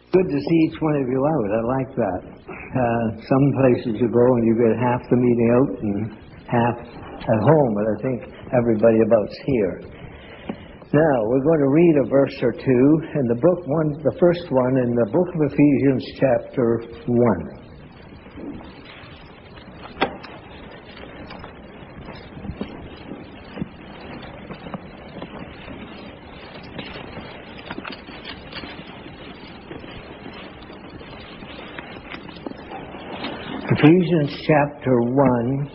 Good to see each one of you out. I like that. Some places you go and you get half the meeting out and half at home, but I think everybody about's here. Now, we're going to read a verse or two in the book, the first one in the book of Ephesians, chapter 1. Ephesians chapter 1,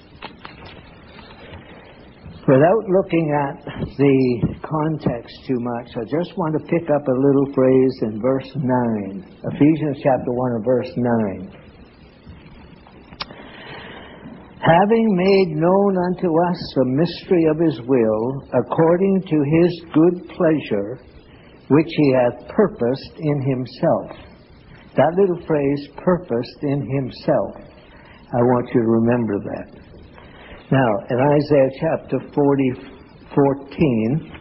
without looking at the context too much, I just want to pick up a little phrase in verse 9. Ephesians chapter 1 and verse 9. Having made known unto us the mystery of his will, according to his good pleasure, which he hath purposed in himself. That little phrase, purposed in himself. I want you to remember that. Now, in Isaiah chapter 14,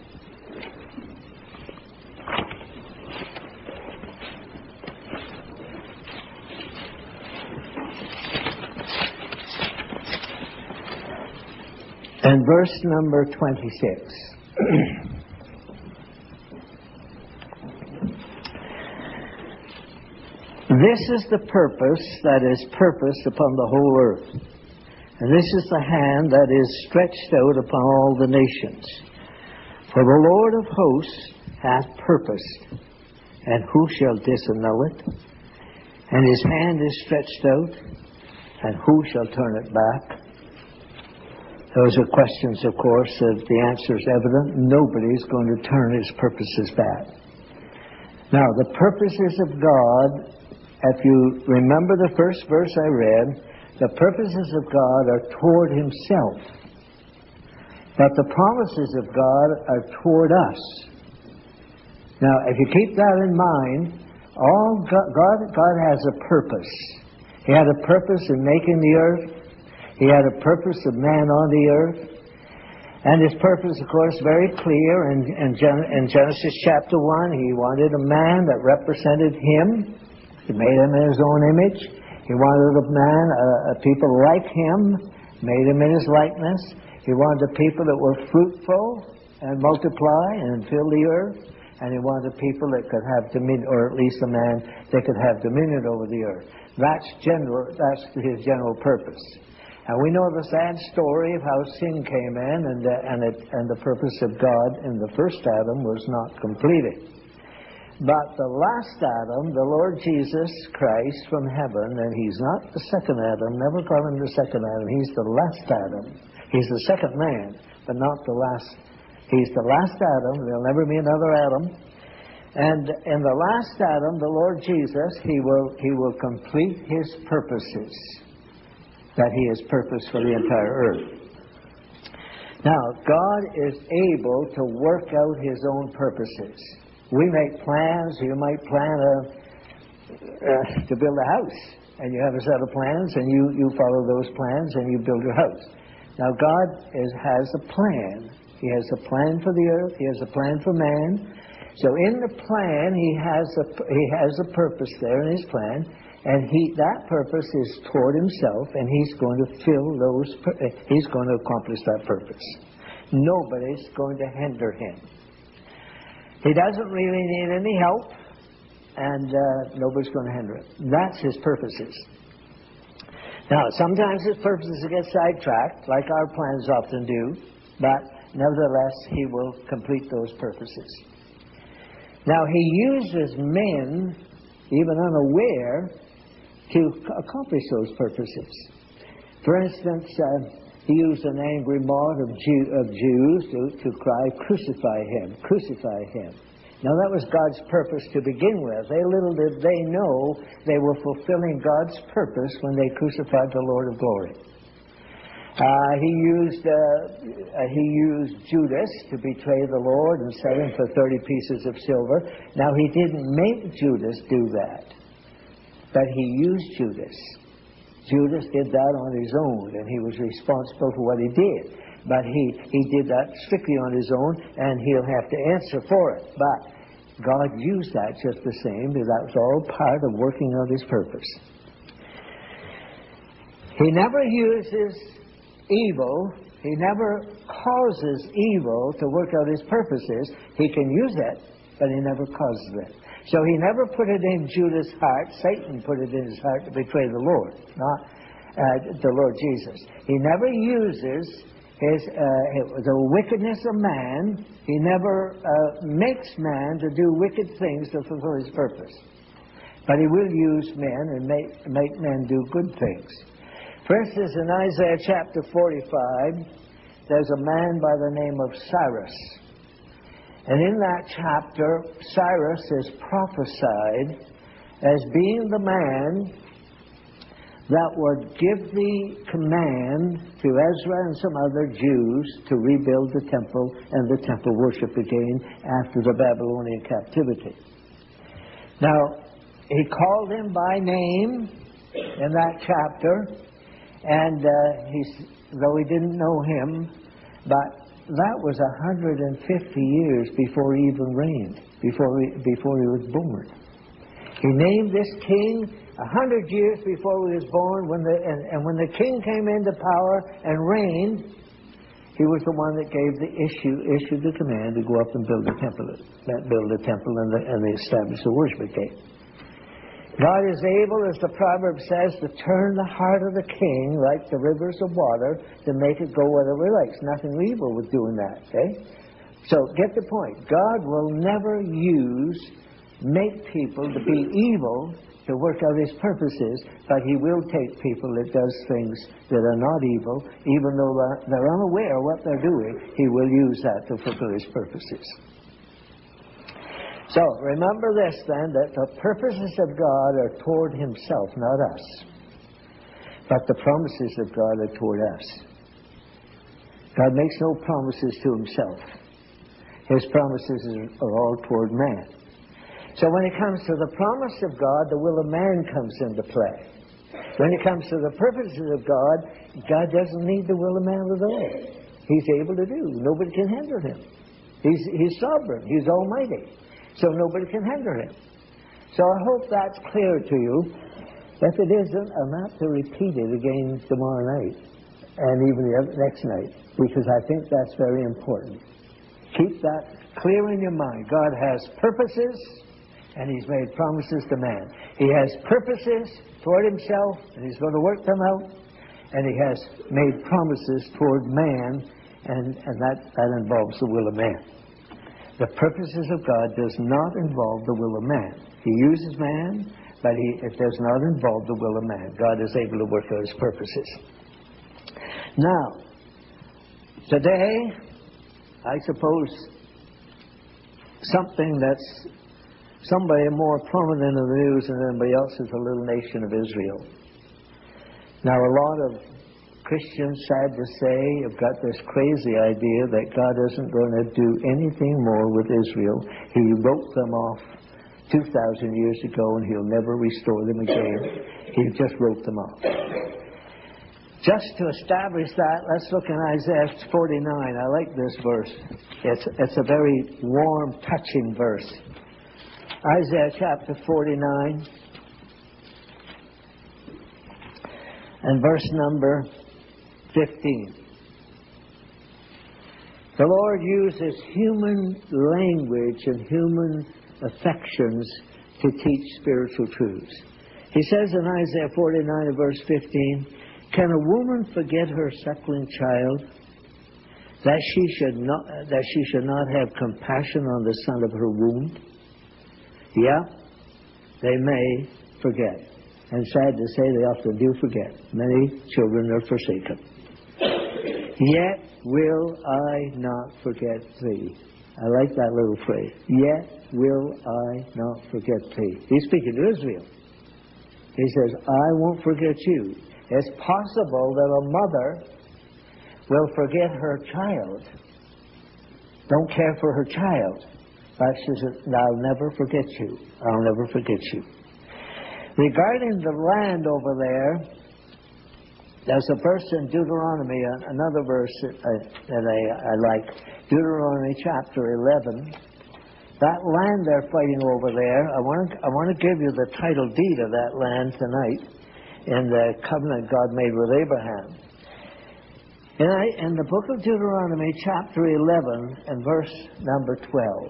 and verse number 26. This is the purpose that is purposed upon the whole earth. And this is the hand that is stretched out upon all the nations. For the Lord of hosts hath purposed, and who shall disannul it? And his hand is stretched out, and who shall turn it back? Those are questions, of course, that the answer is evident. Nobody is going to turn his purposes back. Now, the purposes of God, if you remember the first verse I read, the purposes of God are toward himself. But the promises of God are toward us. Now, if you keep that in mind, God has a purpose. He had a purpose in making the earth. He had a purpose of man on the earth. And his purpose, of course, very clear. In Genesis chapter 1, he wanted a man that represented him. He made him in his own image. He wanted a man, a people like him, made him in his likeness. He wanted a people that were fruitful and multiply and fill the earth. And he wanted people that could have dominion, or at least a man that could have dominion over the earth. That's his general purpose. And we know the sad story of how sin came in, and the purpose of God in the first Adam was not completed. But the last Adam, the Lord Jesus Christ from heaven, and he's not the second Adam, never call him the second Adam, he's the last Adam. He's the second man, but not the last. He's the last Adam, there'll never be another Adam. And in the last Adam, the Lord Jesus, he will complete his purposes that he has purposed for the entire earth. Now, God is able to work out his own purposes. We make plans. You might plan to build a house, and you have a set of plans, and you follow those plans, and you build your house. Now, God has a plan. He has a plan for the earth. He has a plan for man. So in the plan, he has a purpose there in his plan, and that purpose is toward himself, and he's going to he's going to accomplish that purpose. Nobody's going to hinder him. He doesn't really need any help, and nobody's going to hinder it. That's his purposes. Now, sometimes his purposes get sidetracked, like our plans often do, but nevertheless, he will complete those purposes. Now, he uses men, even unaware, to accomplish those purposes. For instance, he used an angry mob of Jews to cry, "Crucify him, crucify him." Now that was God's purpose to begin with. Little did they know they were fulfilling God's purpose when they crucified the Lord of glory. He used Judas to betray the Lord and sell him for 30 pieces of silver. Now he didn't make Judas do that, but he used Judas. Judas did that on his own, and he was responsible for what he did. But he did that strictly on his own, and he'll have to answer for it. But God used that just the same, because that was all part of working out His purpose. He never uses evil. He never causes evil to work out His purposes. He can use it, but He never causes it. So He never put it in Judas' heart. Satan put it in his heart to betray the Lord, not the Lord Jesus. He never uses the wickedness of man. He never makes man to do wicked things to fulfill His purpose. But He will use men and make men do good things. For instance, in Isaiah chapter 45, there's a man by the name of Cyrus. And in that chapter, Cyrus is prophesied as being the man that would give the command to Ezra and some other Jews to rebuild the temple and the temple worship again after the Babylonian captivity. Now, he called him by name in that chapter, and though he didn't know him, but that was 150 years before he even reigned, before he was born. He named this king 100 years before he was born, when the king came into power and reigned, he was the one that issued the command to go up and build a temple and they established the worship again. God is able, as the proverb says, to turn the heart of the king like the rivers of water to make it go wherever he likes. Nothing evil with doing that, okay? So get the point. God will never make people to be evil to work out His purposes, but He will take people that does things that are not evil, even though they're unaware of what they're doing. He will use that to fulfill His purposes. So, remember this then, that the purposes of God are toward Himself, not us. But the promises of God are toward us. God makes no promises to Himself. His promises are all toward man. So when it comes to the promise of God, the will of man comes into play. When it comes to the purposes of God, God doesn't need the will of man at all. He's able to do. Nobody can hinder Him. He's sovereign. He's almighty. So nobody can hinder Him. So I hope that's clear to you. If it isn't, I'm not to repeat it again tomorrow night and even the next night, because I think that's very important. Keep that clear in your mind. God has purposes, and He's made promises to man. He has purposes toward Himself, and He's going to work them out. And He has made promises toward man, and that involves the will of man. The purposes of God does not involve the will of man. He uses man, but it does not involve the will of man. God is able to work out His purposes. Now, today, I suppose something that's somebody more prominent in the news than anybody else is the little nation of Israel. Now, a lot of Christians, sad to say, have got this crazy idea that God isn't going to do anything more with Israel. He wrote them off 2,000 years ago, and He'll never restore them again. He just wrote them off. Just to establish that, let's look in Isaiah 49. I like this verse. It's a very warm, touching verse. Isaiah chapter 49 and verse number 15. The Lord uses human language and human affections to teach spiritual truths. He says in Isaiah 49 and verse 15, "Can a woman forget her suckling child, that she should not have compassion on the son of her womb?" Yeah, they may forget. And sad to say, they often do forget. Many children are forsaken. "Yet will I not forget thee." I like that little phrase. "Yet will I not forget thee." He's speaking to Israel. He says, "I won't forget you." It's possible that a mother will forget her child, don't care for her child. But she says, "I'll never forget you. I'll never forget you." Regarding the land over there, there's a verse in Deuteronomy, another verse that I like. Deuteronomy chapter 11. That land they're fighting over there, I want to give you the title deed of that land tonight in the covenant God made with Abraham. In the book of Deuteronomy, chapter 11, and verse number 12.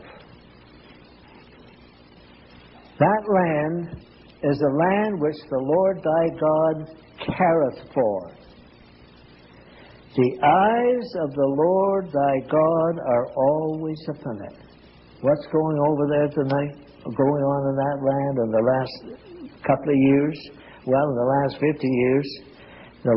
That land is a land which the Lord thy God careth for. The eyes of the Lord thy God are always upon it. What's going over there tonight, going on in that land in the last couple of years? Well, in the last 50 years, the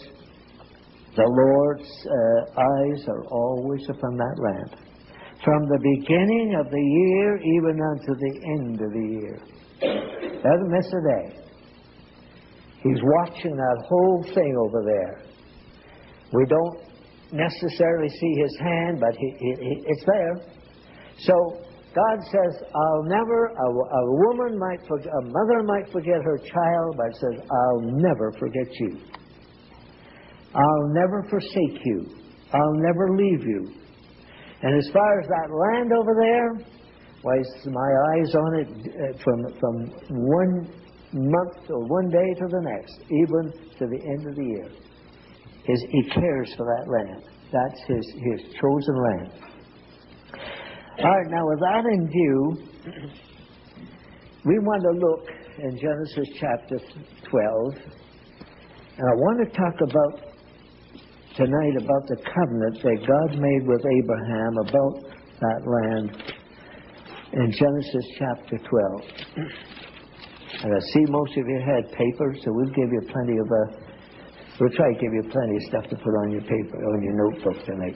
Lord's eyes are always upon that land. From the beginning of the year even unto the end of the year. Doesn't miss a day. He's watching that whole thing over there. We don't necessarily see his hand, but it's there. So God says, I'll never, a woman might forget, a mother might forget her child, but it says, I'll never forget you. I'll never forsake you. I'll never leave you. And as far as that land over there, why, my eyes on it from 1 month or 1 day to the next, even to the end of the year. He cares for that land. That's his chosen land. All right, now with that in view, we want to look in Genesis chapter 12, and I want to talk about tonight about the covenant that God made with Abraham about that land in Genesis chapter 12. And I see most of you had paper, so we'll give you plenty of we'll try to give you plenty of stuff to put on your paper, on your notebook tonight.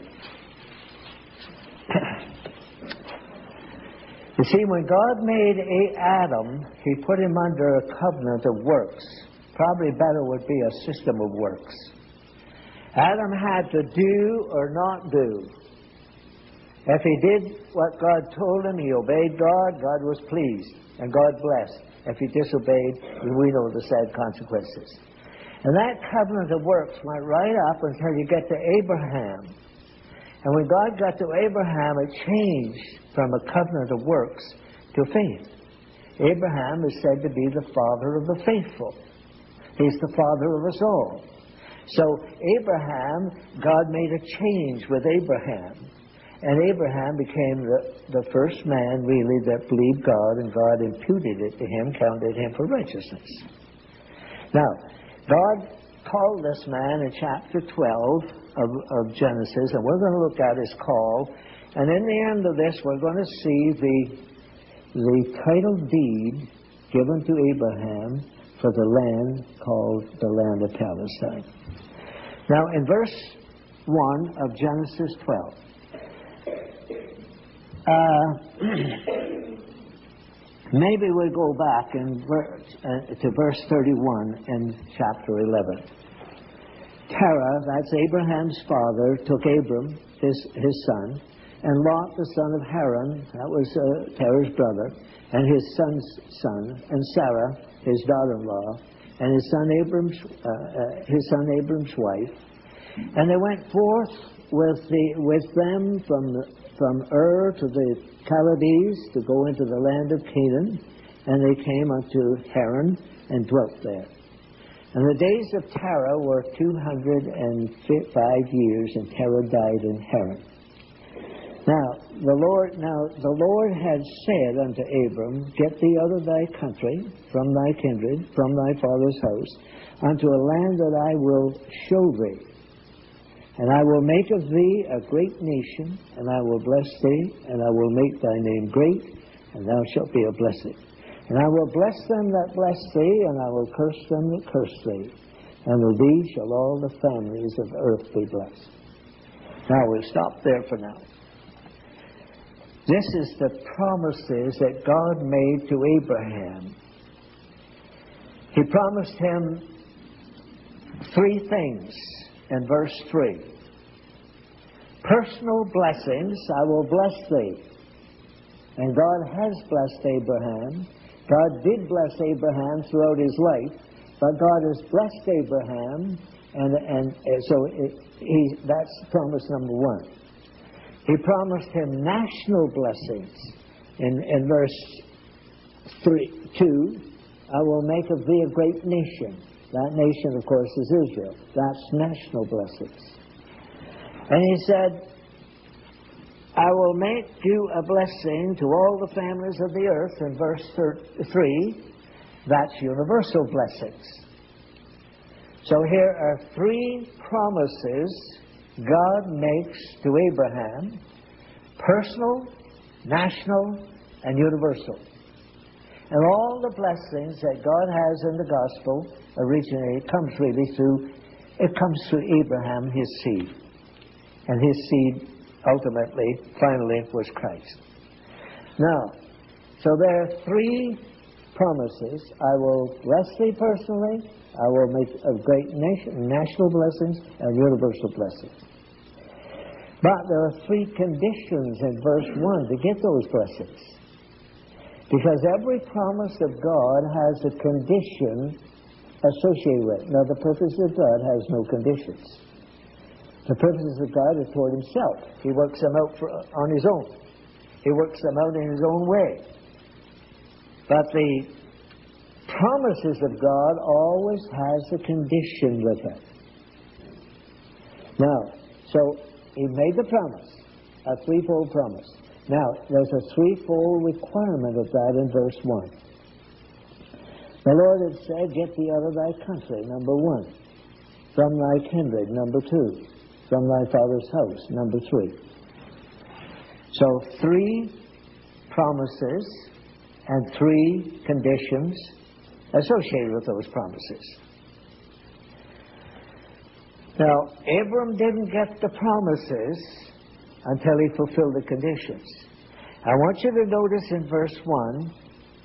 You see, when God made Adam, He put him under a covenant of works. Probably better would be a system of works. Adam had to do or not do. If he did what God told him, he obeyed God, God was pleased, and God blessed. If he disobeyed, we know the sad consequences. And that covenant of works went right up until you get to Abraham. And when God got to Abraham, it changed from a covenant of works to faith. Abraham is said to be the father of the faithful. He's the father of us all. So Abraham, God made a change with Abraham. And Abraham became the first man, really, that believed God, and God imputed it to him, counted him for righteousness. Now, God called this man in chapter 12 of Genesis, and we're going to look at his call. And in the end of this, we're going to see the title deed given to Abraham for the land called the land of Palestine. Now, in verse 1 of Genesis 12, maybe we'll go back to verse 31 in chapter 11. Terah, that's Abraham's father, took Abram, his son, and Lot, the son of Haran, that was Terah's brother, and his son's son, and Sarah, his daughter-in-law, and his son Abram's wife. And they went forth with them from Ur to the Chaldees to go into the land of Canaan, and they came unto Haran and dwelt there. And the days of Terah were 205 years, and Terah died in Haran. Now the Lord had said unto Abram, Get thee out of thy country, from thy kindred, from thy father's house, unto a land that I will show thee. And I will make of thee a great nation, and I will bless thee, and I will make thy name great, and thou shalt be a blessing. And I will bless them that bless thee, and I will curse them that curse thee. And with thee shall all the families of earth be blessed. Now we'll stop there for now. This is the promises that God made to Abraham. He promised him 3 things in verse 3. Personal blessings, I will bless thee. And God has blessed Abraham. God did bless Abraham throughout his life, but God has blessed Abraham, and so that's promise number 1. He promised him national blessings. in verse 2, I will make of thee a great nation. That nation, of course, is Israel. That's national blessings. And he said, I will make you a blessing to all the families of the earth. In verse 3, that's universal blessings. So here are 3 promises God makes to Abraham: personal, national, and universal. And all the blessings that God has in the gospel originally comes through Abraham, his seed. And his seed ultimately, finally, was Christ. Now, so there are 3 promises. I will bless thee personally, I will make a great nation, national blessings, and universal blessings. But there are 3 conditions in verse 1 to get those blessings. Because every promise of God has a condition associated with it. Now, the purpose of God has no conditions. The purposes of God are toward himself. He works them out on his own. He works them out in his own way. But the promises of God always has a condition with it. Now, so he made the promise, a threefold promise. Now, there's a threefold requirement of that in verse 1. The Lord had said, get thee out of thy country, number 1. From thy kindred, number 2. From thy father's house, number 3. So 3 promises and 3 conditions associated with those promises. Now, Abram didn't get the promises until he fulfilled the conditions. I want you to notice in verse 1,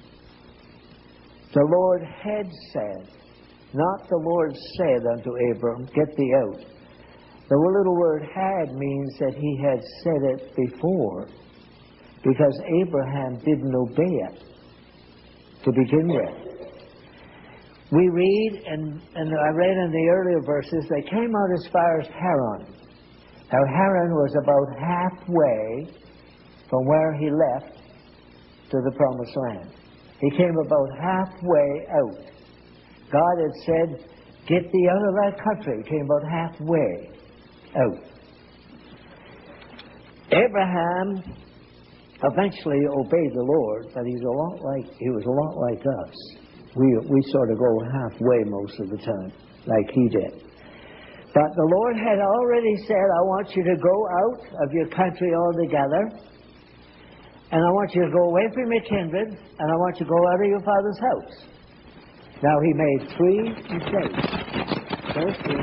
the Lord had said, not the Lord said unto Abram, get thee out. The little word had means that he had said it before, because Abraham didn't obey it to begin with. We read, and I read in the earlier verses, they came out as far as Haran. Now, Haran was about halfway from where he left to the promised land. He came about halfway out. God had said, get thee out of that country. He came about halfway out. Abraham eventually obeyed the Lord, but he was a lot like us. We sort of go halfway most of the time, like he did. But the Lord had already said, I want you to go out of your country altogether, and I want you to go away from your kindred, and I want you to go out of your father's house. Now, he made 3 mistakes. First, he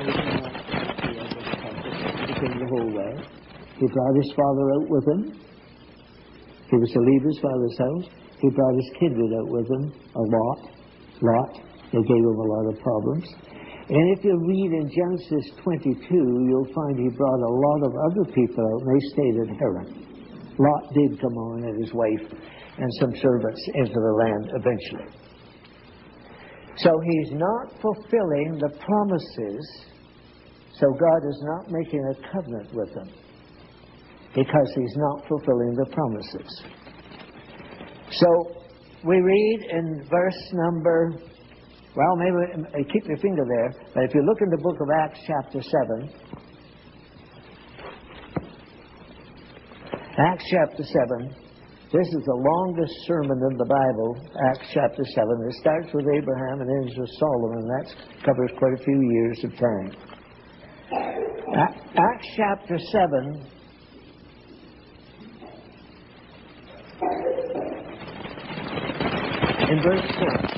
came the whole way. He brought his father out with him. He was to leave his father's house. He brought his kindred out with him, Lot. They gave him a lot of problems. And if you read in Genesis 22, you'll find he brought a lot of other people out, and they stayed at Haran. Lot did come on, and his wife and some servants into the land eventually. So he's not fulfilling the promises, so God is not making a covenant with them, because he's not fulfilling the promises. So we read in verse number, well, maybe keep your finger there, but if you look in the book of Acts chapter 7, Acts chapter 7, this is the longest sermon in the Bible, Acts chapter 7. It starts with Abraham and ends with Solomon, and that covers quite a few years of time. Acts chapter 7, in verse 4.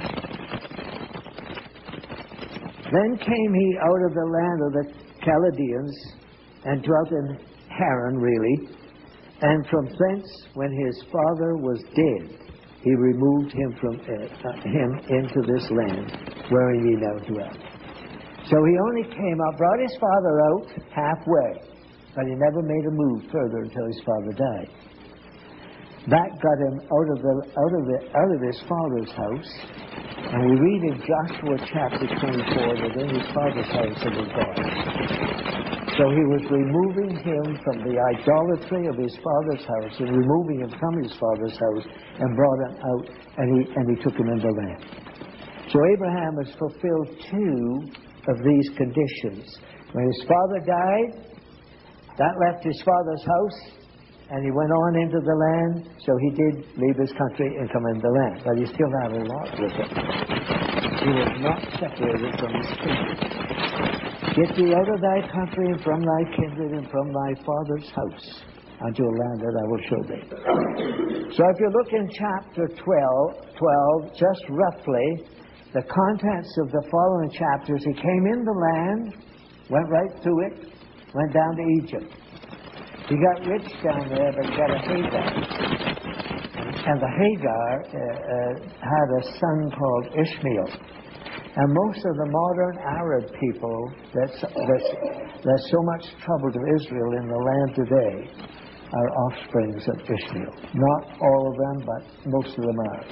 Then came he out of the land of the Chaldeans and dwelt in Haran, really. And from thence, when his father was dead, he removed him from him into this land wherein ye now dwell. So he only came out, brought his father out halfway, but he never made a move further until his father died. That got him out of his father's house. And we read in Joshua chapter 24 that in his father's house there was God. So he was removing him from the idolatry of his father's house and removing him from his father's house and brought him out, and he took him into the land. So Abraham has fulfilled two of these conditions. When his father died, that left his father's house, and he went on into the land, so he did leave his country and come into the land. But he still had a lot with him. He was not separated from his kindred. Get thee out of thy country and from thy kindred and from thy father's house unto a land that I will show thee. So if you look in chapter 12, just roughly, the contents of the following chapters, he came in the land, went right through it, went down to Egypt. He got rich down there, but he got a Hagar. And the Hagar had a son called Ishmael. And most of the modern Arab people that's so much trouble to Israel in the land today are offsprings of Ishmael. Not all of them, but most of them are.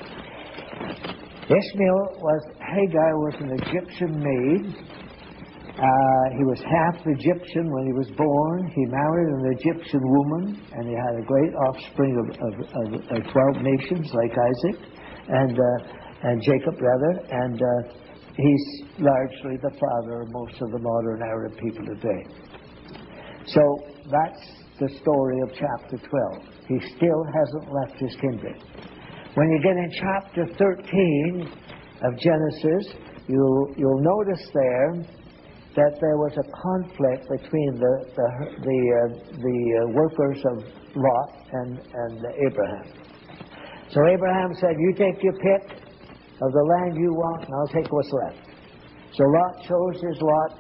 Hagar was an Egyptian maid. He was half Egyptian when he was born. He married an Egyptian woman, and he had a great offspring of 12 nations like Isaac and Jacob, rather. And he's largely the father of most of the modern Arab people today. So that's the story of chapter 12. He still hasn't left his kindred. When you get in chapter 13 of Genesis, you'll notice there that there was a conflict between the workers of Lot and Abraham. So Abraham said, "You take your pick of the land you want, and I'll take what's left." So Lot chose his lot,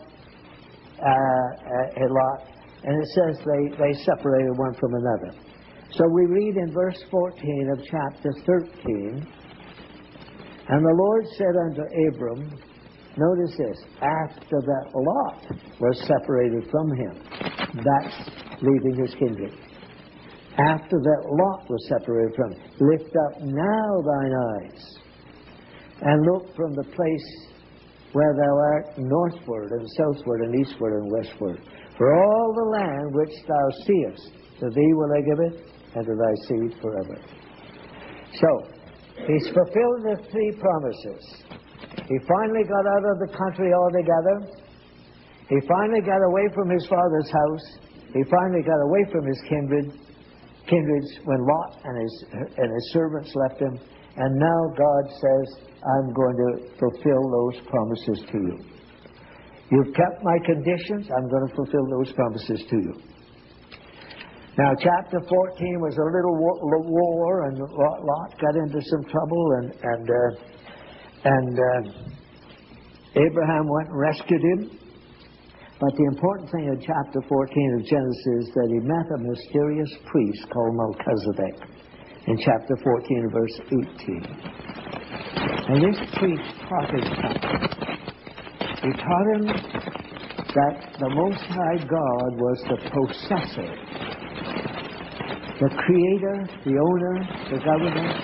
and it says they separated one from another. So we read in verse 14 of chapter 13, "And the Lord said unto Abram," notice this, after that Lot was separated from him. That's leaving his kindred. After that Lot was separated from him, "Lift up now thine eyes, and look from the place where thou art northward, and southward, and eastward, and westward. For all the land which thou seest, to thee will I give it, and to thy seed forever." So, he's fulfilled the three promises. He finally got out of the country altogether. He finally got away from his father's house. He finally got away from his kindreds when Lot and his servants left him. And now God says, "I'm going to fulfill those promises to you. You've kept my conditions. I'm going to fulfill those promises to you." Now, chapter 14 was a little war, and Lot got into some trouble, and Abraham went and rescued him. But the important thing in chapter 14 of Genesis is that he met a mysterious priest called Melchizedek in chapter 14, verse 18. And this priest taught him something. He taught him that the Most High God was the possessor, the creator, the owner, the governor.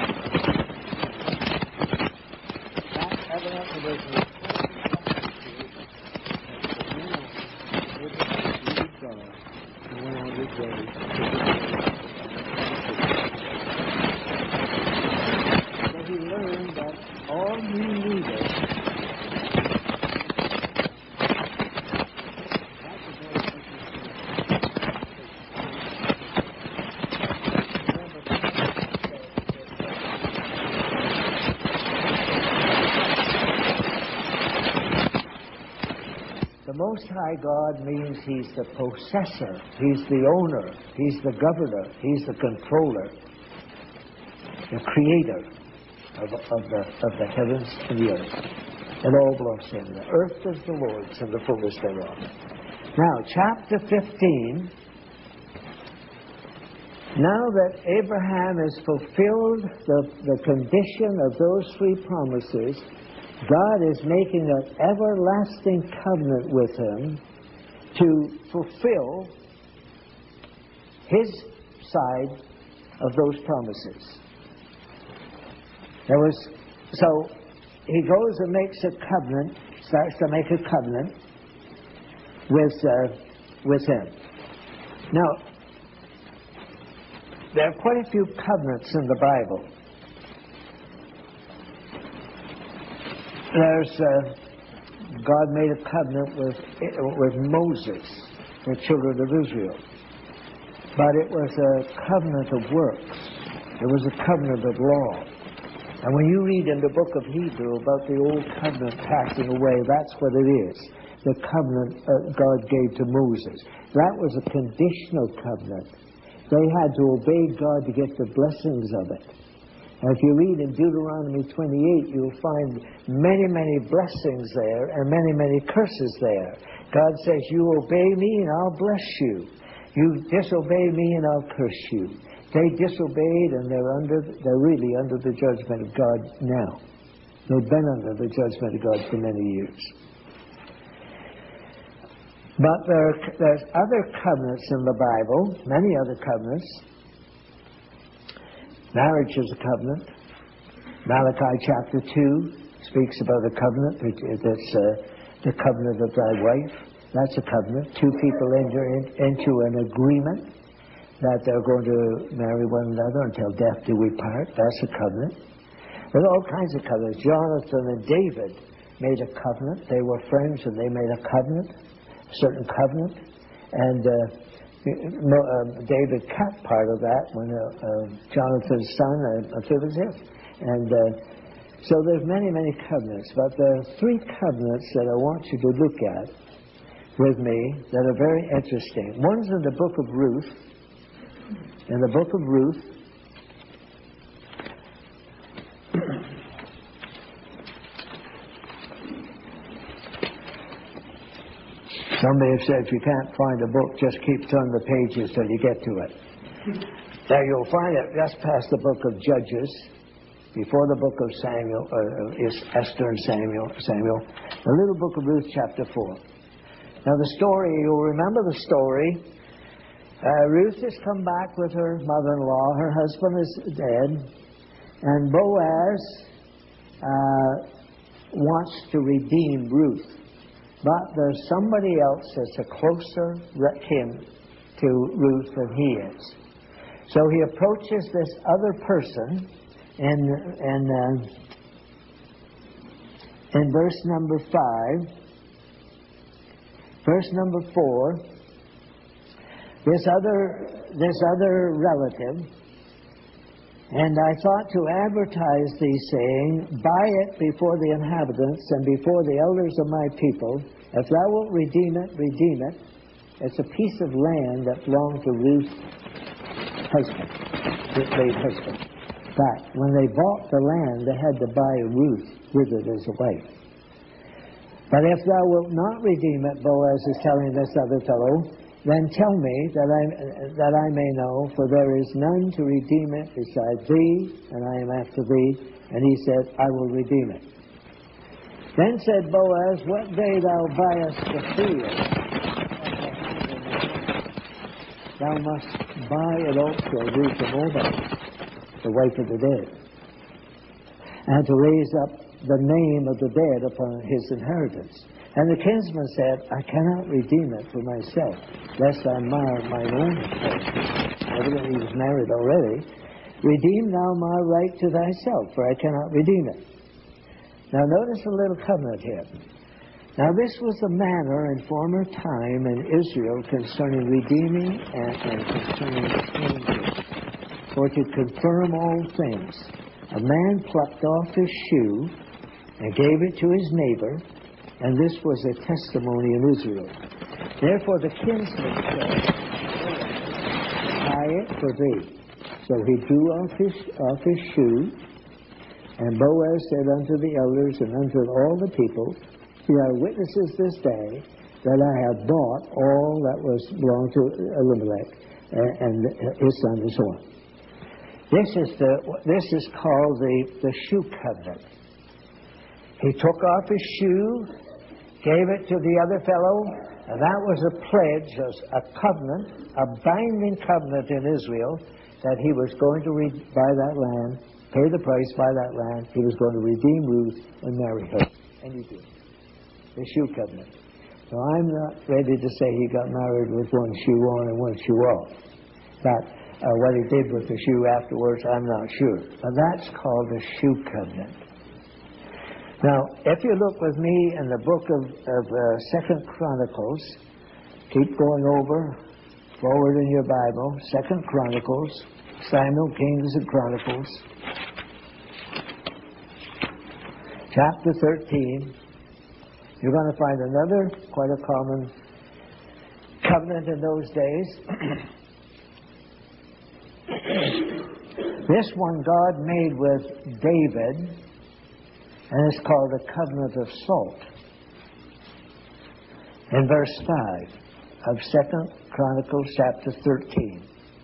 That evidently was the so he learned that all he needed the Most High God means he's the possessor, he's the owner, he's the governor, he's the controller, the creator of the heavens and the earth. It all belongs to him. The earth is the Lord's and the fullness thereof. Now, chapter 15, now that Abraham has fulfilled the condition of those three promises, God is making an everlasting covenant with him to fulfill his side of those promises. So he goes and makes a covenant, starts to make a covenant with with him. Now, there are quite a few covenants in the Bible. God made a covenant with Moses, the children of Israel. But it was a covenant of works. It was a covenant of law. And when you read in the book of Hebrew about the old covenant passing away, that's what it is. The covenant God gave to Moses. That was a conditional covenant. They had to obey God to get the blessings of it. And if you read in Deuteronomy 28, you'll find many, many blessings there and many, many curses there. God says, you obey me and I'll bless you. You disobey me and I'll curse you. They disobeyed and they're really under the judgment of God now. They've been under the judgment of God for many years. But there's other covenants in the Bible, many other covenants. Marriage is a covenant. Malachi chapter 2 speaks about a covenant. That's the covenant of thy wife. That's a covenant. Two people enter into an agreement that they're going to marry one another until death do we part. That's a covenant. There's all kinds of covenants. Jonathan and David made a covenant. They were friends and they made a covenant, a certain covenant. And David kept part of that when Jonathan's son Mephibosheth. And so there's many, many covenants. But there are three covenants that I want you to look at with me that are very interesting. One's in the book of Ruth. In the book of Ruth, somebody has said if you can't find a book, just keep turning the pages till you get to it. Now you'll find it just past the book of Judges, before the book of Samuel, is Esther and Samuel, the little book of Ruth, chapter 4. Now the story, you'll remember the story. Ruth has come back with her mother-in-law. Her husband is dead. And Boaz wants to redeem Ruth. But there's somebody else that's a closer kin to Ruth than he is. So he approaches this other person in verse number 5. Verse number 4. This other relative, and I thought to advertise thee, saying, buy it before the inhabitants and before the elders of my people. If thou wilt redeem it, redeem it. It's a piece of land that belonged to Ruth's husband, his late husband. But when they bought the land, they had to buy Ruth with it as a wife. But if thou wilt not redeem it, Boaz is telling this other fellow, then tell me that I may know, for there is none to redeem it beside thee, and I am after thee. And he said, I will redeem it. Then said Boaz, what day thou buyest the field, thou must buy it also, Ruth the Moabite, the wife of the dead, and to raise up the name of the dead upon his inheritance. And the kinsman said, I cannot redeem it for myself, lest I mar mine own inheritance. Evidently he was married already. Redeem thou my right to thyself, for I cannot redeem it. Now notice a little covenant here. Now this was the manner in former time in Israel concerning redeeming and concerning strangers. For to confirm all things, a man plucked off his shoe and gave it to his neighbor, and this was a testimony in Israel. Therefore the kinsman said, buy it for thee. So he drew off his shoe, and Boaz said unto the elders and unto all the people, ye are witnesses this day that I have bought all that was belonged to Elimelech and his son and so on. This is called the shoe covenant. He took off his shoe, gave it to the other fellow, and that was a pledge, a covenant, a binding covenant in Israel, that he was going to buy that land, pay the price, buy that land. He was going to redeem Ruth and marry her. And he did. The shoe covenant. So I'm not ready to say he got married with one shoe on and one shoe off. But what he did with the shoe afterwards, I'm not sure. But that's called a shoe covenant. Now, if you look with me in the book of 2 Chronicles, keep going over, forward in your Bible, 2 Chronicles, Samuel, Kings, and Chronicles, chapter 13, you're going to find another, quite a common covenant in those days. This one God made with David, and it's called the covenant of salt. In verse 5 of 2 Chronicles chapter 13.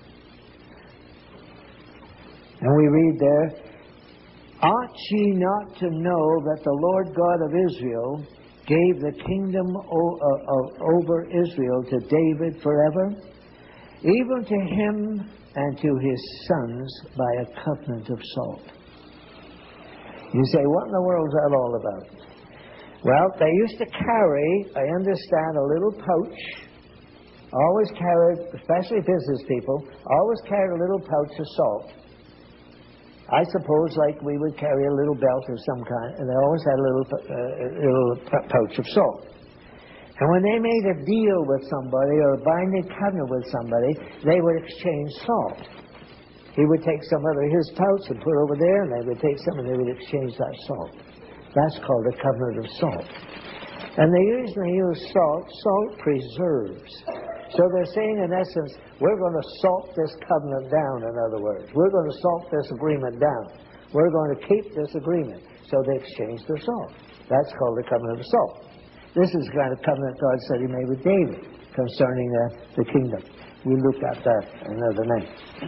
And we read there, ought ye not to know that the Lord God of Israel gave the kingdom over Israel to David forever, even to him and to his sons by a covenant of salt. You say, what in the world is that all about? Well, they used to carry, I understand, a little pouch, always carried, especially business people, always carried a little pouch of salt. I suppose like we would carry a little belt of some kind, and they always had a little pouch of salt. And when they made a deal with somebody or a binding covenant with somebody, they would exchange salt. He would take some of his pouch and put it over there, and they would take some and they would exchange that salt. That's called a covenant of salt. And they usually use salt. Salt preserves. So they're saying, in essence, we're going to salt this covenant down, in other words. We're going to salt this agreement down. We're going to keep this agreement. So they exchanged their salt. That's called the covenant of salt. This is the kind of covenant God said he made with David concerning the kingdom. We looked at that another night.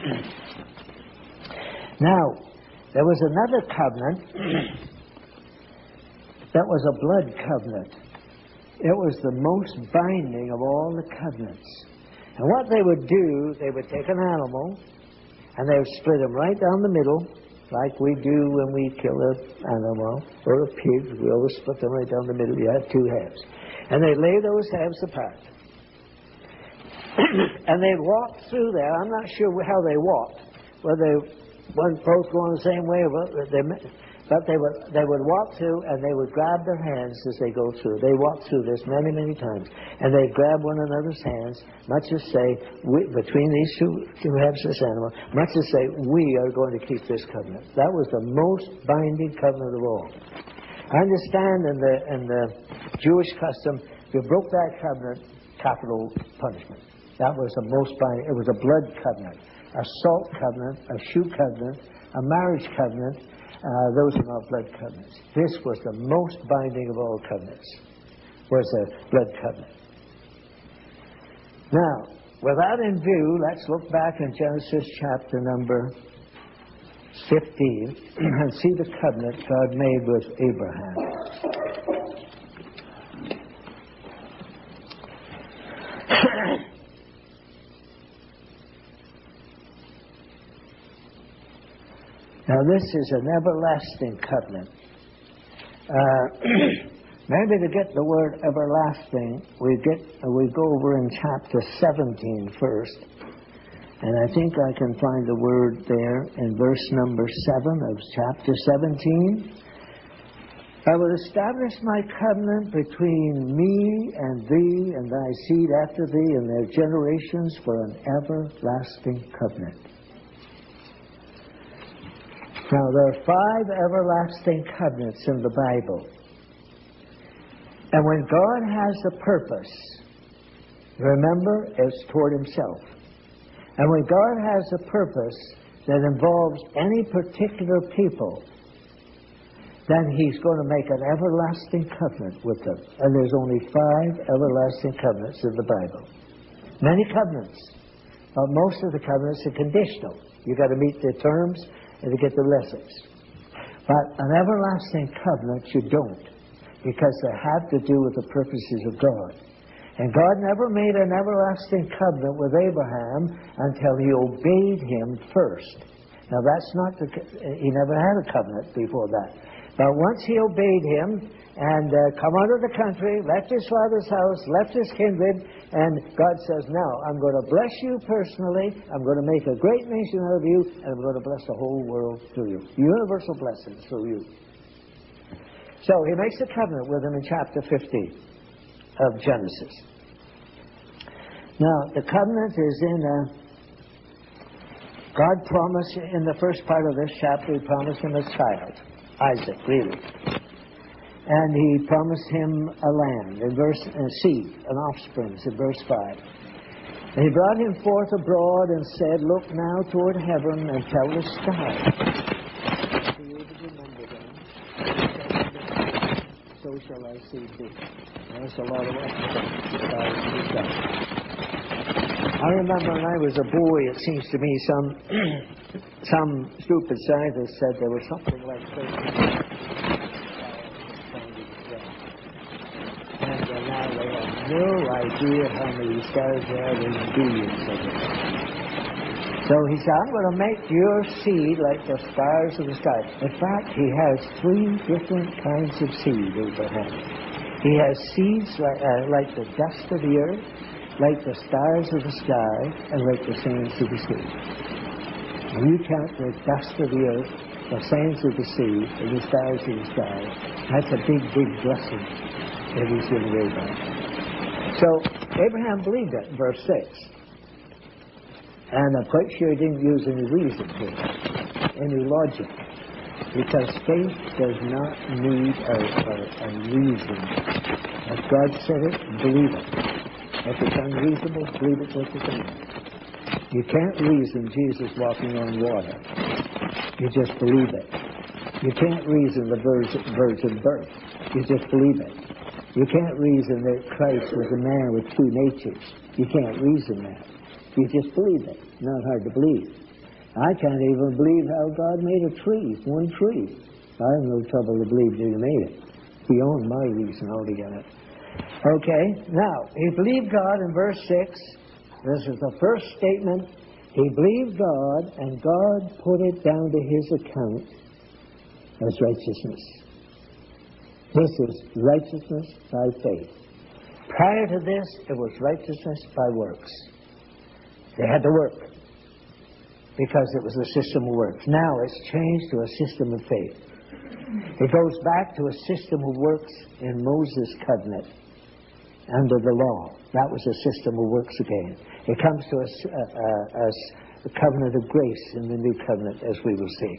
Now, there was another covenant that was a blood covenant. It was the most binding of all the covenants. And what they would do, they would take an animal and they would split him right down the middle, like we do when we kill an animal or a pig. We always split them right down the middle. You have two halves. And they lay those halves apart. And they'd walk through there. I'm not sure how they walked, whether they weren't both going the same way, but they would walk through and they would grab their hands as they go through. They walked through this many, many times. And they'd grab one another's hands, much as say, between these two halves of this animal, much as say, we are going to keep this covenant. That was the most binding covenant of all. I understand in the Jewish custom, if you broke that covenant, capital punishment. That was the most binding. It was a blood covenant, a salt covenant, a shoe covenant, a marriage covenant. Those are not blood covenants. This was the most binding of all covenants, was a blood covenant. Now, with that in view, let's look back in Genesis chapter number 15 and see the covenant God made with Abraham. Now, this is an everlasting covenant. Maybe to get the word everlasting, we go over in chapter 17 first. And I think I can find the word there in verse number 7 of chapter 17. I will establish my covenant between me and thee and thy seed after thee and their generations for an everlasting covenant. Now, there are 5 everlasting covenants in the Bible. And when God has a purpose, remember, it's toward himself. And when God has a purpose that involves any particular people, then he's going to make an everlasting covenant with them. And there's only 5 everlasting covenants in the Bible. Many covenants, but most of the covenants are conditional. You've got to meet the terms and to get the blessings. But an everlasting covenant you don't, because they have to do with the purposes of God. And God never made an everlasting covenant with Abraham until he obeyed him first. Now that's not he never had a covenant before that. But once he obeyed him and come out of the country, left his father's house, left his kindred, and God says, now, I'm going to bless you personally, I'm going to make a great nation out of you, and I'm going to bless the whole world through you. Universal blessings through you. So he makes a covenant with him in chapter 15 of Genesis. Now, the covenant is in God promised in the first part of this chapter, he promised him a child, Isaac, really. And he promised him a land, a seed, an offspring, in verse 5. And he brought him forth abroad and said, look now toward heaven and tell the stars. Be able to number them. So shall I see thee. That's a lot of work. I remember when I was a boy, it seems to me, some stupid scientist said there was something like 30 and now they have no idea how many stars there are. There's billions of them. So he said, I'm going to make your seed like the stars of the sky. In fact, he has 3 different kinds of seed, Abraham. He has seeds like the dust of the earth, like the stars of the sky, and like the sands of the sea. When you count the dust of the earth, the sands of the sea, and the stars of the sky, that's a big, big blessing that he's going to give Abraham. So Abraham believed that in verse 6. And I'm quite sure he didn't use any reason here, any logic, because faith does not need a reason. If God said it, believe it. If it's unreasonable, believe it's what you think. You can't reason Jesus walking on water. You just believe it. You can't reason the virgin birth. You just believe it. You can't reason that Christ was a man with 2 natures. You can't reason that. You just believe it. Not hard to believe. I can't even believe how God made a tree, 1 tree. I have no trouble to believe that he made it. Beyond my reason altogether. Okay, now, he believed God in verse 6. This is the first statement. He believed God, and God put it down to his account as righteousness. This is righteousness by faith. Prior to this, it was righteousness by works. They had to work because it was a system of works. Now it's changed to a system of faith. It goes back to a system of works in Moses' covenant under the law. That was a system of works again. It comes to a covenant of grace in the new covenant, as we will see.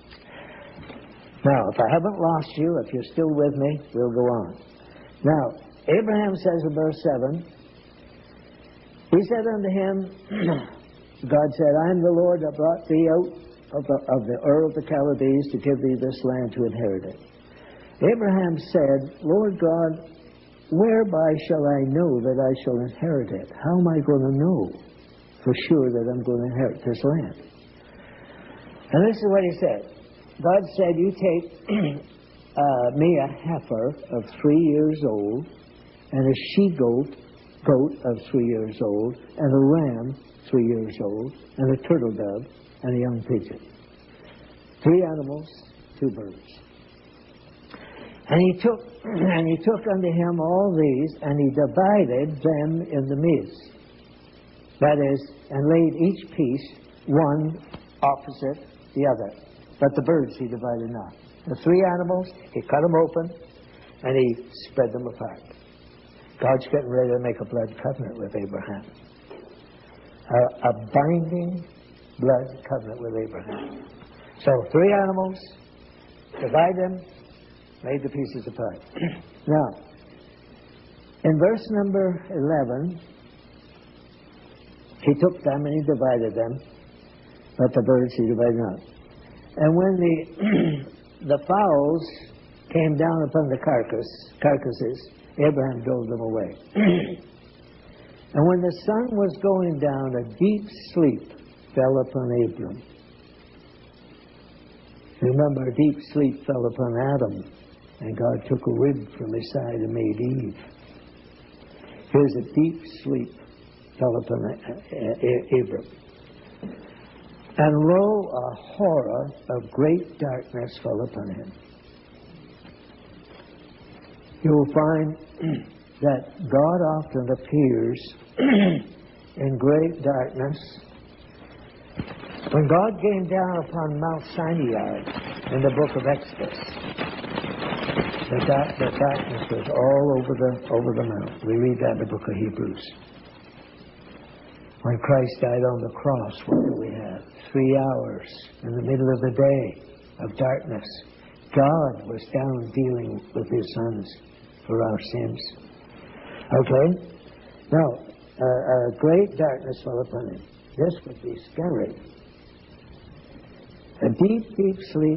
Now, if I haven't lost you, if you're still with me, we'll go on. Now, Abraham says in verse 7, he said unto him, God said, I am the Lord that brought thee out of the Ur of the Chaldees to give thee this land to inherit it. Abraham said, Lord God, whereby shall I know that I shall inherit it? How am I going to know for sure that I'm going to inherit this land? And this is what he said. God said, you take me a heifer of 3 years old, and a she-goat of 3 years old, and a ram 3 years old, and a turtle dove, and a young pigeon. 3 animals, 2 birds. And he took unto him all these, and he divided them in the midst. That is, and laid each piece one opposite the other. But the birds he divided not. The 3 animals, he cut them open, and he spread them apart. God's getting ready to make a blood covenant with Abraham. A binding blood covenant with Abraham. So 3 animals, divide them, laid the pieces apart. Now, in verse number 11, he took them and he divided them, but the birds he divided not. And when the fowls came down upon the carcasses, Abraham drove them away. And when the sun was going down, a deep sleep fell upon Abram. Remember, a deep sleep fell upon Adam, and God took a rib from his side and made Eve. Here's a deep sleep fell upon Abram. And lo, a horror of great darkness fell upon him. you'll find that God often appears in great darkness. When God came down upon Mount Sinai in the book of Exodus, the darkness was all over the mount. We read that in the book of Hebrews. When Christ died on the cross, what do we have? 3 hours in the middle of the day of darkness. God was down dealing with His sons for our sins. Okay? Now, a great darkness fell upon Him. This would be scary. A deep, deep sleep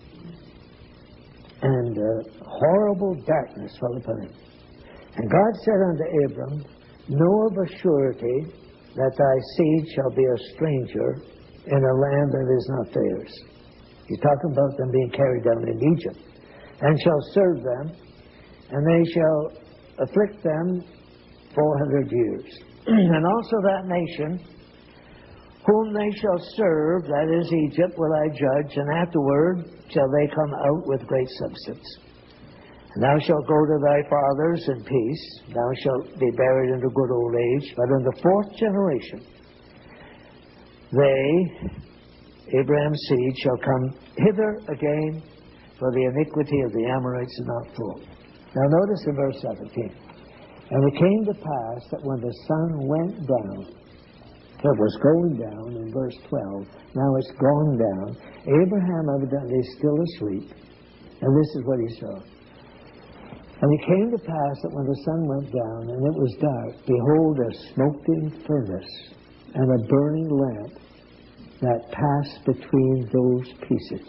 and horrible darkness fell upon him. And God said unto Abram, know of a surety that thy seed shall be a stranger in a land that is not theirs. He's talking about them being carried down in Egypt. And shall serve them, and they shall afflict them 400 years. And also that nation whom they shall serve, that is Egypt, will I judge, and afterward shall they come out with great substance. And thou shalt go to thy fathers in peace, thou shalt be buried into good old age, but in the 4th generation they, Abraham's seed, shall come hither again, for the iniquity of the Amorites is not full. Now notice in verse 17, and it came to pass that when the sun went down, it was going down in verse 12. Now it's gone down. Abraham evidently is still asleep. And this is what he saw. And it came to pass that when the sun went down and it was dark, behold, a smoking furnace and a burning lamp that passed between those pieces.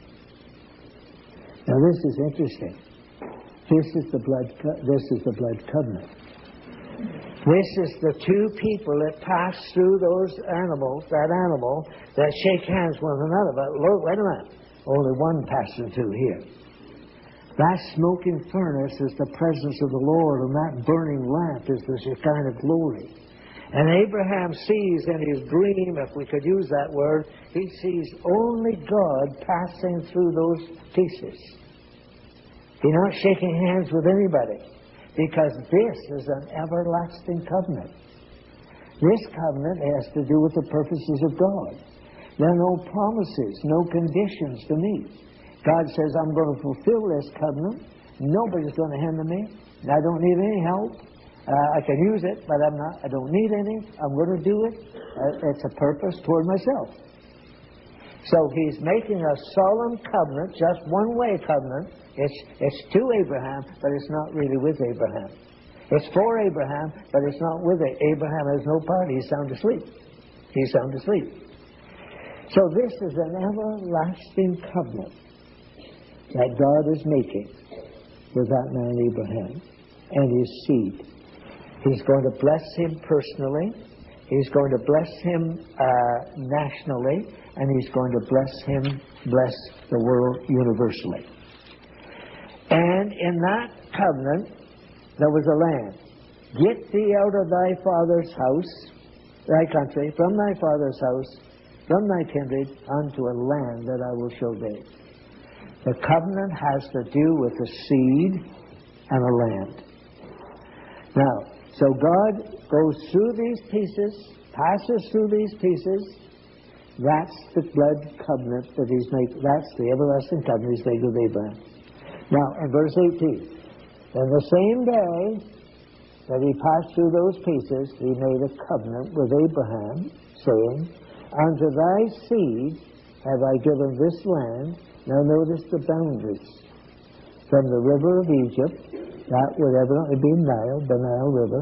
Now this is interesting. This is the blood covenant. This is the two people that pass through that animal that shake hands with one another. But look, wait a minute. Only one passing through here. That smoking furnace is the presence of the Lord, and that burning lamp is the Shekinah glory. And Abraham sees in his dream, if we could use that word, he sees only God passing through those pieces. He's not shaking hands with anybody. Because this is an everlasting covenant. This covenant has to do with the purposes of God. There are no promises, no conditions to meet. God says, I'm going to fulfill this covenant. Nobody's going to hinder me. I don't need any help. I can use it, but I don't need any. I'm going to do it. It's a purpose toward myself. So He's making a solemn covenant, just one-way covenant. It's to Abraham, but it's not really with Abraham. It's for Abraham, but it's not with it. Abraham has no part. He's sound asleep. He's sound asleep. So this is an everlasting covenant that God is making with that man Abraham and his seed. He's going to bless him personally. He's going to bless him nationally. And He's going to bless the world universally. And in that covenant, there was a land. Get thee out of thy father's house, thy country, from thy father's house, from thy kindred, unto a land that I will show thee. The covenant has to do with a seed and a land. Now, so God goes through these pieces, passes through these pieces. That's the blood covenant that He's making. That's the everlasting covenant He's making with Abraham. Now, in verse 18, in the same day that He passed through those pieces, He made a covenant with Abraham, saying, unto thy seed have I given this land. Now notice the boundaries. From the river of Egypt, that would evidently be the Nile River,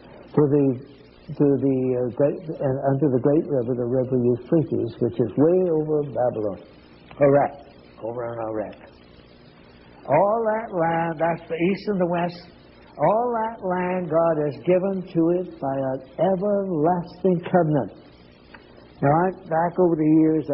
unto the great river, the river Euphrates, which is way over Babylon. Iraq, over in Iraq. All that land, that's the east and the west, all that land God has given to it by an everlasting covenant. Now, back over the years,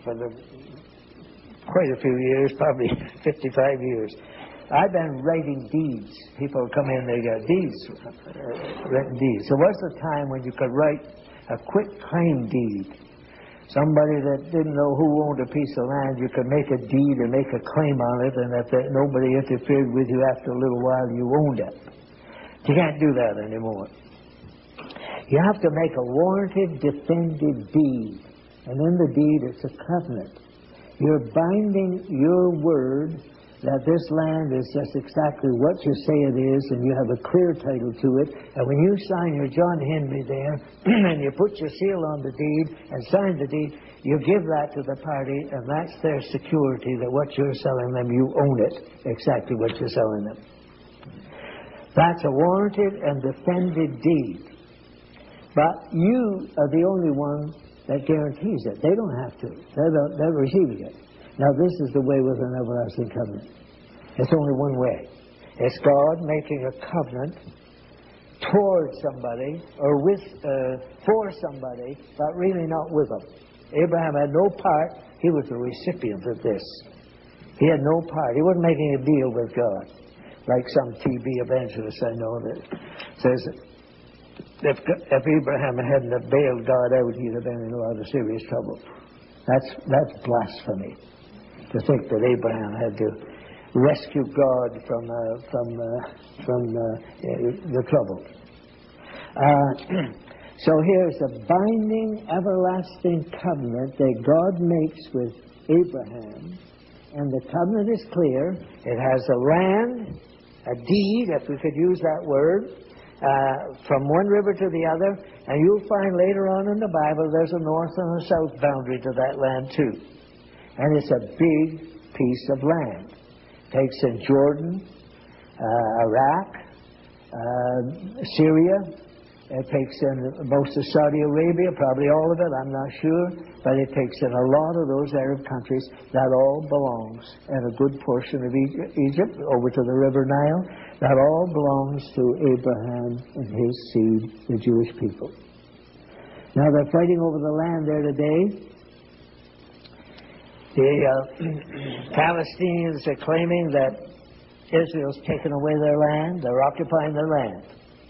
quite a few years, probably 55 years, I've been writing deeds. People come in, they got deeds, written deeds. There was a time when you could write a quit claim deed. Somebody that didn't know who owned a piece of land, you could make a deed and make a claim on it, and if nobody interfered with you after a little while, you owned it. You can't do that anymore. You have to make a warranted, defended deed. And in the deed, it's a covenant. You're binding your word that this land is just exactly what you say it is, and you have a clear title to it. And when you sign your John Henry there, and you put your seal on the deed and sign the deed, you give that to the party, and that's their security that what you're selling them, you own it, exactly what you're selling them. That's a warranted and defended deed. But you are the only one that guarantees it. They don't have to. They're receiving it. Now, this is the way with an everlasting covenant. It's only one way. It's God making a covenant toward somebody or for somebody, but really not with them. Abraham had no part. He was the recipient of this. He had no part. He wasn't making a deal with God, like some TV evangelist I know that says if Abraham hadn't have bailed God out, he'd have been in a lot of serious trouble. That's blasphemy. To think that Abraham had to rescue God from the trouble. So here's a binding, everlasting covenant that God makes with Abraham, and the covenant is clear. It has a land, a deed, if we could use that word, from one river to the other, and you'll find later on in the Bible there's a north and a south boundary to that land too. And it's a big piece of land. Takes in Jordan, Iraq, Syria. It takes in most of Saudi Arabia, probably all of it, I'm not sure. But it takes in a lot of those Arab countries. That all belongs, and a good portion of Egypt, over to the River Nile. That all belongs to Abraham and his seed, the Jewish people. Now they're fighting over the land there today. The Palestinians are claiming that Israel's taken away their land. They're occupying their land.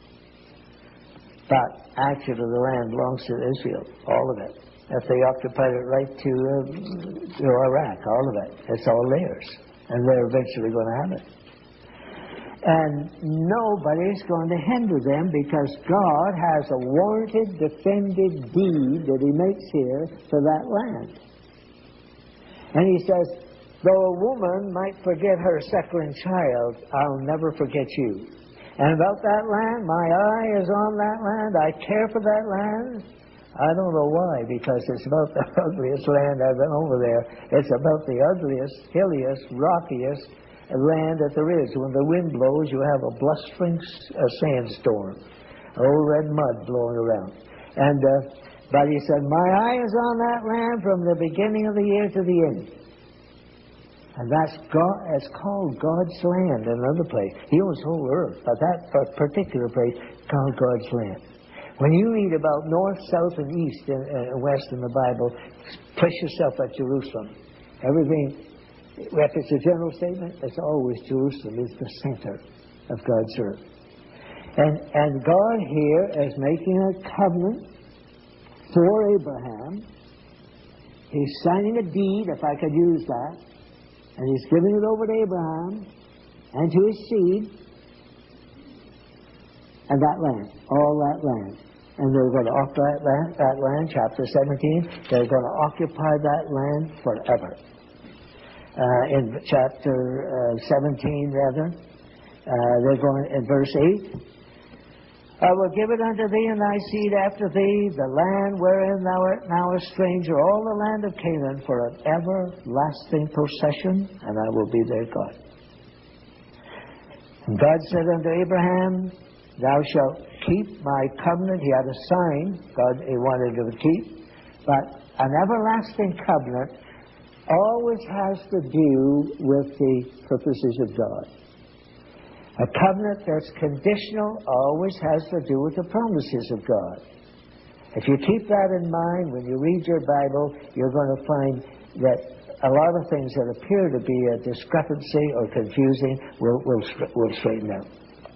But actually the land belongs to Israel, all of it. If they occupied it right to Iraq, all of it. It's all theirs. And they're eventually going to have it. And nobody's going to hinder them because God has a warranted, defended deed that He makes here for that land. And He says, though a woman might forget her suckling child, I'll never forget you. And about that land, my eye is on that land. I care for that land. I don't know why, because it's about the ugliest land I've been over there. It's about the ugliest, hilliest, rockiest land that there is. When the wind blows, you have a blustering sandstorm, old red mud blowing around. And but He said, my eye is on that land from the beginning of the year to the end. And that's God. It's called God's land in another place. He owns the whole earth, but that particular place is called God's land. When you read about north, south, and east and west in the Bible, place yourself at Jerusalem. Everything, if it's a general statement, it's always Jerusalem is the center of God's earth. And God here is making a covenant for Abraham. He's signing a deed, if I could use that, and He's giving it over to Abraham and to his seed and that land, all that land. And they're going to occupy that land, chapter 17, they're going to occupy that land forever. In chapter 17, rather, they're going, in verse 8, I will give it unto thee and thy seed after thee, the land wherein thou art now a stranger, all the land of Canaan, for an everlasting possession, and I will be their God. And God said unto Abraham, thou shalt keep my covenant. He had a sign God He wanted him to keep, but an everlasting covenant always has to do with the purposes of God. A covenant that's conditional always has to do with the promises of God. If you keep that in mind when you read your Bible, you're going to find that a lot of things that appear to be a discrepancy or confusing will straighten out.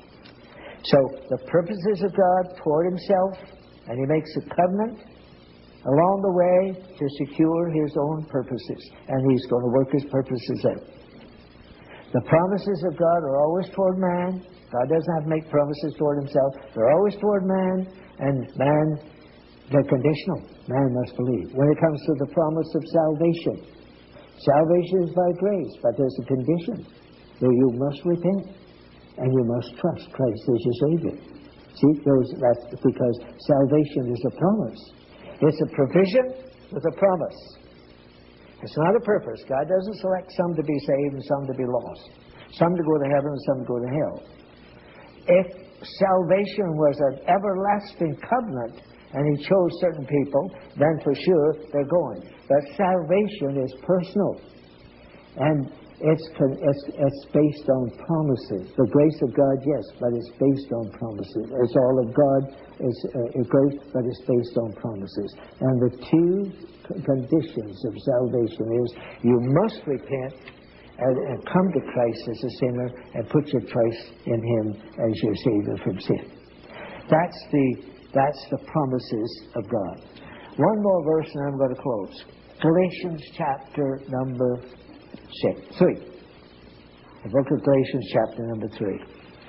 So the purposes of God toward Himself, and He makes a covenant along the way to secure His own purposes. And He's going to work His purposes out. The promises of God are always toward man. God doesn't have to make promises toward Himself. They're always toward man, and man, they're conditional. Man must believe. When it comes to the promise of salvation, salvation is by grace, but there's a condition. That you must repent, and you must trust Christ as your Savior. See, that's because salvation is a promise. It's a provision with a promise. It's not a purpose. God doesn't select some to be saved and some to be lost. Some to go to heaven and some to go to hell. If salvation was an everlasting covenant and He chose certain people, then for sure they're going. But salvation is personal. And it's based on promises. The grace of God, yes, but it's based on promises. It's all of God is grace, but it's based on promises. And the two conditions of salvation is you must repent and come to Christ as a sinner and put your trust in Him as your Savior from sin. That's the promises of God. One more verse and I'm going to close. Galatians chapter number 3. The book of Galatians chapter number 3.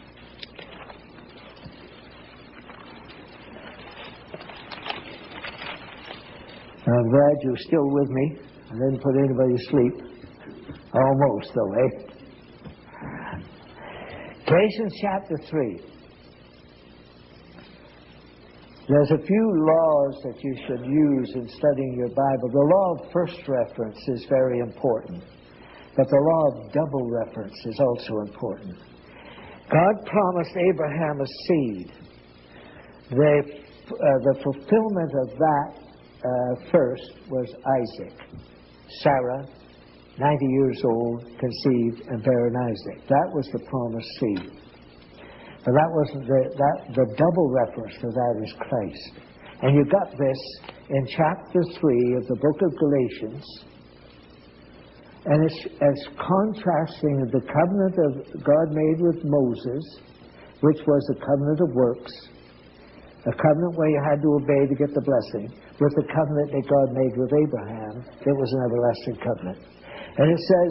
I'm glad you're still with me. I didn't put anybody to sleep. Almost, though, eh? Galatians chapter 3. There's a few laws that you should use in studying your Bible. The law of first reference is very important. But the law of double reference is also important. God promised Abraham a seed. The fulfillment of that first was Isaac. Sarah, 90 years old, conceived and bare an Isaac. That was the promised seed. But that wasn't the double reference to that is Christ. And you got this in chapter 3 of the book of Galatians. And it's contrasting the covenant of God made with Moses, which was a covenant of works, a covenant where you had to obey to get the blessing, with the covenant that God made with Abraham. It was an everlasting covenant. And it says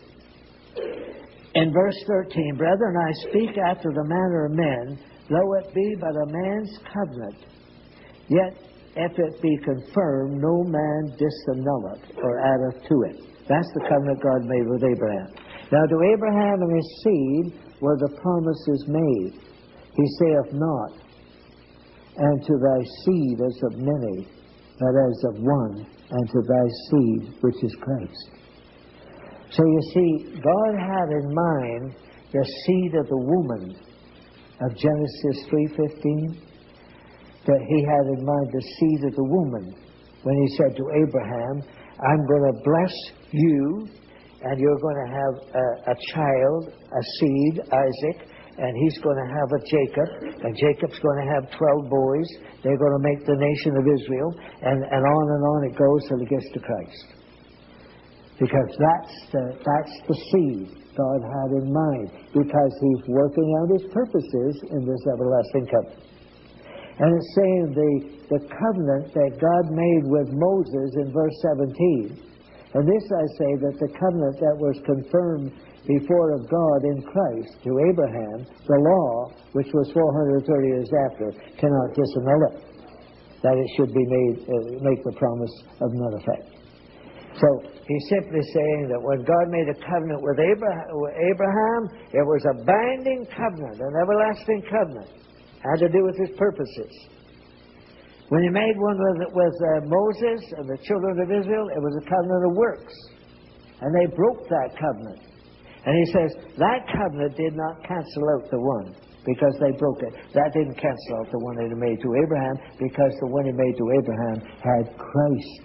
in verse 13, Brethren, I speak after the manner of men, though it be but a man's covenant, yet if it be confirmed, no man disannulleth or addeth to it. That's the covenant God made with Abraham. Now to Abraham and his seed were the promises made. He saith not, and to thy seed as of many, but as of one, and to thy seed which is Christ. So you see, God had in mind the seed of the woman of Genesis 3:15, that He had in mind the seed of the woman when He said to Abraham, I'm going to bless you, and you're going to have a child, a seed, Isaac, and he's going to have a Jacob, and Jacob's going to have 12 boys. They're going to make the nation of Israel, and on it goes till it gets to Christ. Because that's the seed God had in mind, because He's working out His purposes in this everlasting covenant. And it's saying the covenant that God made with Moses in verse 17. And this I say, that the covenant that was confirmed before of God in Christ to Abraham, the law, which was 430 years after, cannot disannul it. That it should be make the promise of none effect. So he's simply saying that when God made a covenant with Abraham, it was a binding covenant, an everlasting covenant. Had to do with His purposes. When He made one with Moses and the children of Israel, it was a covenant of works. And they broke that covenant. And He says, that covenant did not cancel out the one, because they broke it. That didn't cancel out the one that He made to Abraham, because the one He made to Abraham had Christ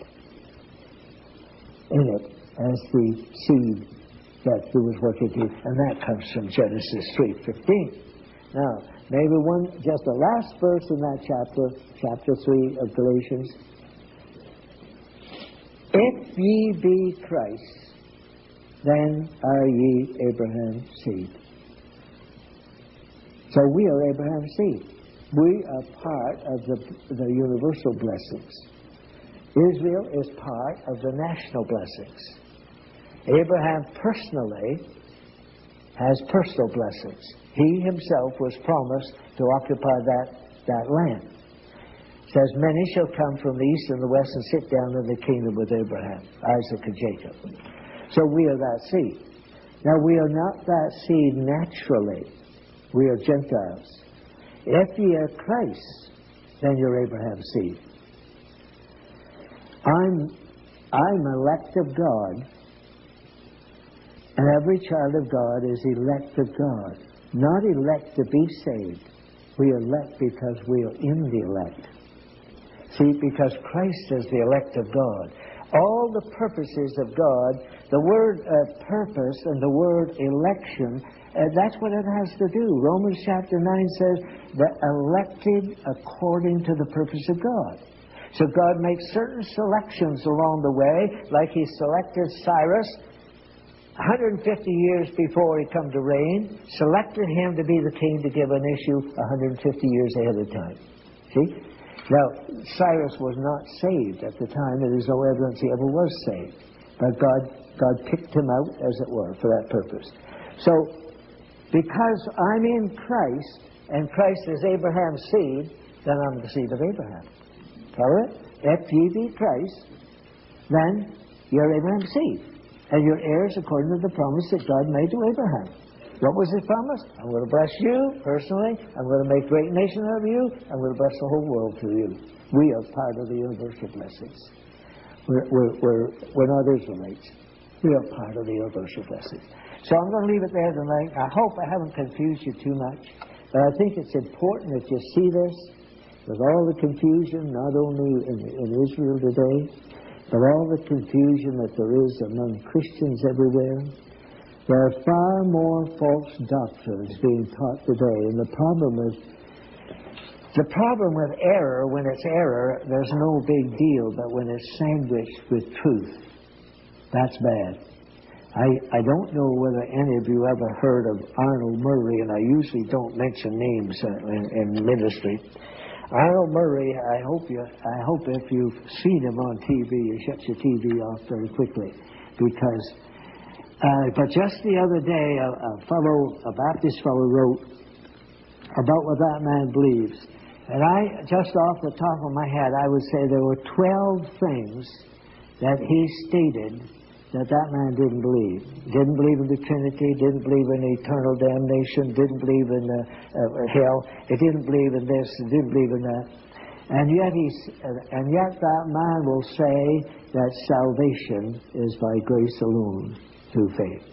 in it as the seed that He was working to. And that comes from Genesis 3:15. Now, maybe just the last verse in that chapter 3 of Galatians. If ye be Christ, then are ye Abraham's seed. So we are Abraham's seed. We are part of the universal blessings. Israel is part of the national blessings. Abraham personally has personal blessings. He himself was promised to occupy that land. It says, many shall come from the east and the west and sit down in the kingdom with Abraham, Isaac, and Jacob. So we are that seed. Now, we are not that seed naturally. We are Gentiles. If ye are Christ, then you're Abraham's seed. I'm elect of God, and every child of God is elect of God. Not elect to be saved. We are elect because we are in the elect. See, because Christ is the elect of God. All the purposes of God, the word purpose and the word election, that's what it has to do. Romans chapter 9 says, the elected according to the purpose of God. So God makes certain selections along the way, like He selected Cyrus 150 years before he come to reign, selected him to be the king to give an issue 150 years ahead of time. See? Now, Cyrus was not saved at the time. There is no evidence he ever was saved. But God picked him out, as it were, for that purpose. So, because I'm in Christ, and Christ is Abraham's seed, then I'm the seed of Abraham. Follow it? If ye be Christ, then you're Abraham's seed. And your heirs according to the promise that God made to Abraham. What was His promise? I'm going to bless you personally. I'm going to make a great nation of you. I'm going to bless the whole world through you. We are part of the universal blessings. We're not Israelites. We are part of the universal blessings. So I'm going to leave it there tonight. I hope I haven't confused you too much. But I think it's important that you see this with all the confusion, not only in Israel today, but all the confusion that there is among Christians everywhere. There are far more false doctrines being taught today. And the problem with error, when it's error, there's no big deal. But when it's sandwiched with truth, that's bad. I don't know whether any of you ever heard of Arnold Murray, and I usually don't mention names in ministry. Arnold Murray, I hope if you've seen him on TV, you shut your TV off very quickly, because. But just the other day, a Baptist fellow wrote about what that man believes, and I just off the top of my head, I would say there were 12 things that he stated that man didn't believe. Didn't believe in the Trinity, didn't believe in eternal damnation, didn't believe in hell, he didn't believe in this, he didn't believe in that. And yet that man will say that salvation is by grace alone, through faith.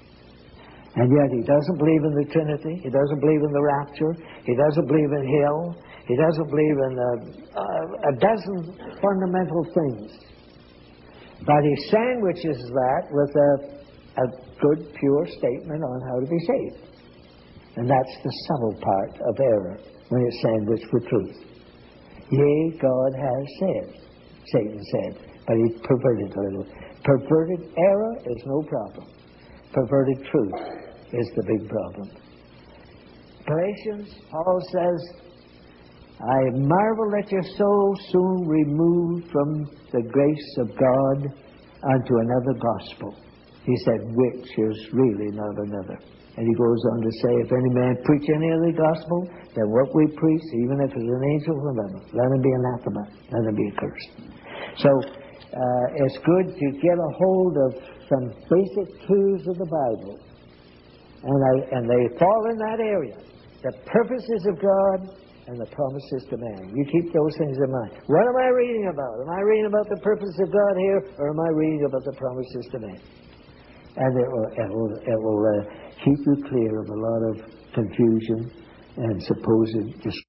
And yet he doesn't believe in the Trinity, he doesn't believe in the rapture, he doesn't believe in hell, he doesn't believe in a dozen fundamental things. But he sandwiches that with a good, pure statement on how to be saved. And that's the subtle part of error, when it's sandwiched with truth. Yea, God has said, Satan said, but he perverted a little. Perverted error is no problem. Perverted truth is the big problem. Galatians, Paul says, I marvel that you're so soon removed from the grace of God unto another gospel. He said, which is really not another. And he goes on to say, if any man preach any other gospel, then what we preach, even if it's an angel from heaven, let him be anathema, let him be accursed. So, it's good to get a hold of some basic truths of the Bible. And they fall in that area. The purposes of God and the promises to man. You keep those things in mind. What am I reading about? Am I reading about the purpose of God here, or am I reading about the promises to man? And it will keep you clear of a lot of confusion and supposed